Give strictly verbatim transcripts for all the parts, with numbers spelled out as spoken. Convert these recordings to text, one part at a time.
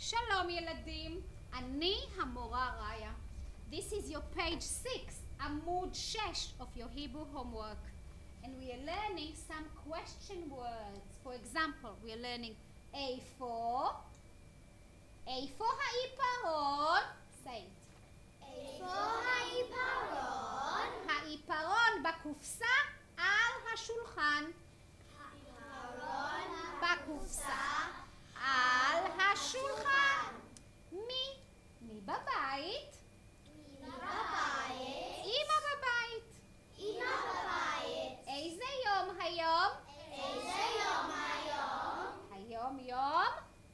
שלום ילדים, אני המורה ראיה. This is your page six, עמוד שש of your Hebrew homework. And we are learning some question words. For example, we are learning A for, איפה העיפרון? Say it. איפה העיפרון? העיפרון בקופסה על השולחן. העיפרון בקופסה על השולחן. מי? מי בבית? מי בבית? אמא בבית. אמא בבית. איזה יום היום? איזה יום היום? היום יום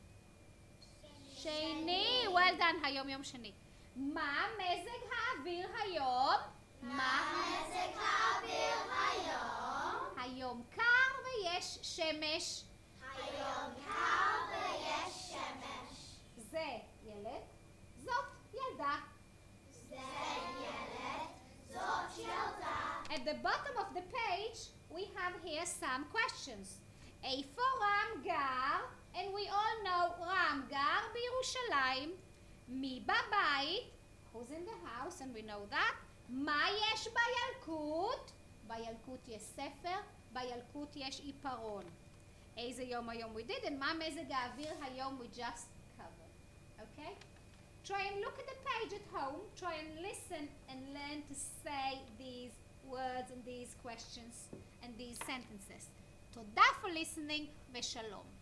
שני. Well done, היום יום שני. מה מזג האוויר היום? מה מזג האוויר היום? היום קר ויש שמש. היום קר ויש שמש. זה ילד, זאת ילדה. זה ילד, זאת ילדה. At the bottom of the page, we have here some questions. איפה רם גר? And we all know רם גר בירושלים. מי בבית? Who's in the house? And we know that. מה יש בילקוט? בילקוט יש ספר, בילקוט יש עיפרון. איזה יום היום we did, and מה מזג האוויר היום we just covered. Okay? Try and look at the page at home. Try and listen and learn to say these words and these questions and these sentences. תודה for listening ושלום.